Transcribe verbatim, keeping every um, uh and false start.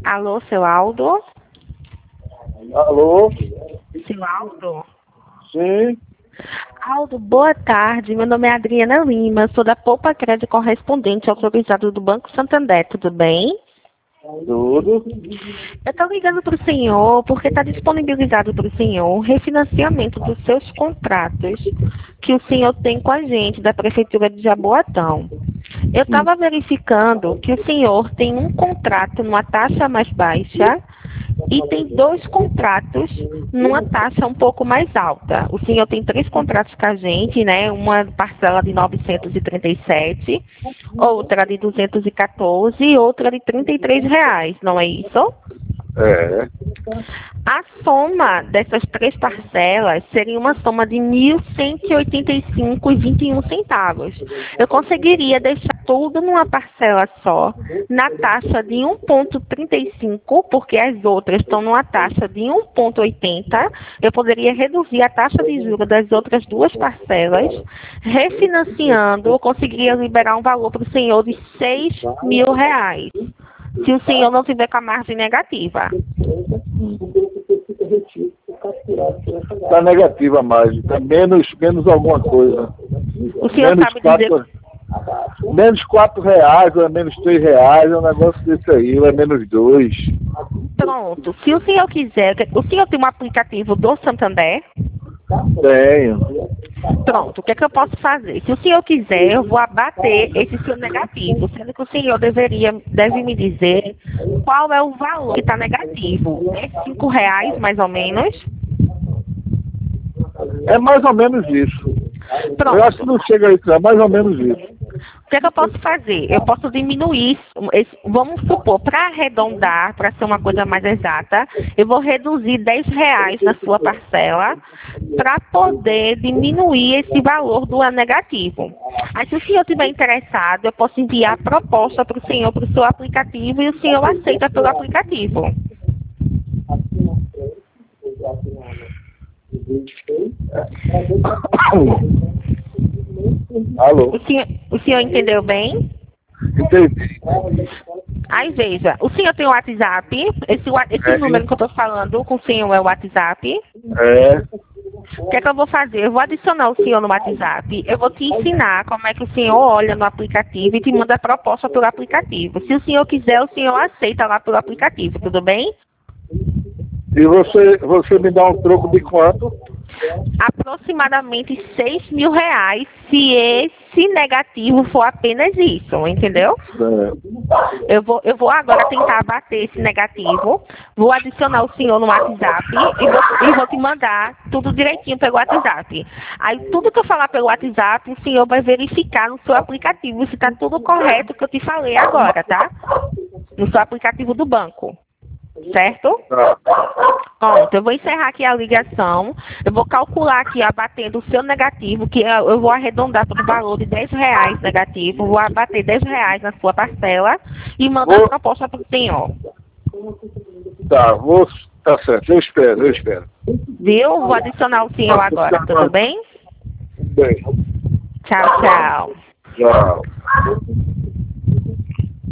Alô, seu Aldo? Alô? Seu Aldo? Sim, Aldo, boa tarde. Meu nome é Adriana Lima. Sou da Poupa Crédito Correspondente autorizado do Banco Santander. Tudo bem? tudo. Eu estou ligando para o senhor porque está disponibilizado para o senhor o refinanciamento dos seus contratos que o senhor tem com a gente da Prefeitura de Jaboatão. Eu Hum. estava verificando que o senhor tem um contrato numa taxa mais baixa e tem dois contratos numa taxa um pouco mais alta. O senhor tem três contratos com a gente, né? Uma parcela de novecentos e trinta e sete, outra de duzentos e quatorze e outra de trinta e três reais, não é isso? É. A soma dessas três parcelas seria uma soma de mil cento e oitenta e cinco reais e vinte e um centavos. Eu conseguiria deixar tudo numa parcela só, na taxa de um vírgula trinta e cinco, porque as outras estão numa taxa de um vírgula oitenta. Eu poderia reduzir a taxa de juros das outras duas parcelas, refinanciando, eu conseguiria liberar um valor para o senhor de seis mil reais, se o senhor não tiver com a margem negativa. Está negativa a margem, está menos, menos alguma coisa. O senhor Menos sabe quatro, dizer... menos quatro reais, ou é menos três reais, é um negócio desse aí, ou é menos dois. Pronto. Se o senhor quiser... O senhor tem um aplicativo do Santander? Tenho. Pronto. O que é que eu posso fazer? Se o senhor quiser, eu vou abater esse seu negativo, sendo que o senhor deveria, deve me dizer qual é o valor que está negativo. É cinco reais, mais ou menos? É mais ou menos isso. Pronto. Eu acho que não chega a isso, é mais ou menos isso. O que é que eu posso fazer? Eu posso diminuir, esse, vamos supor, para arredondar, para ser uma coisa mais exata, eu vou reduzir dez reais na sua parcela para poder diminuir esse valor do negativo. Aí, se o senhor estiver interessado, eu posso enviar a proposta para o senhor, para o seu aplicativo, e o senhor aceita pelo aplicativo. Alô? O senhor, o senhor entendeu bem? Entendi. Aí veja, o senhor tem o WhatsApp? Esse, wa- esse É. número que eu estou falando com o senhor é o WhatsApp? É. O que é que eu vou fazer? Eu vou adicionar o senhor no WhatsApp. Eu vou te ensinar como é que o senhor olha no aplicativo e te manda a proposta pelo aplicativo. Se o senhor quiser, o senhor aceita lá pelo aplicativo, tudo bem? E você, você me dá um troco de quanto? Aproximadamente seis mil reais, se esse negativo for apenas isso, entendeu? É. Eu vou, eu vou agora tentar abater esse negativo, vou adicionar o senhor no WhatsApp e vou, e vou te mandar tudo direitinho pelo WhatsApp. Aí tudo que eu falar pelo WhatsApp, o senhor vai verificar no seu aplicativo se está tudo correto que eu te falei agora, tá? No seu aplicativo do banco. Certo? Tá. Pronto, eu vou encerrar aqui a ligação. Eu vou calcular aqui, abatendo o seu negativo, que eu eu vou arredondar para o valor de dez reais negativo. Vou abater dez reais na sua parcela e mandar Vou- a proposta para o senhor. Tá, vou. Tá certo, eu espero, eu espero. Viu? Vou adicionar o senhor agora, tudo bem? Bem, Tchau, tchau. tchau.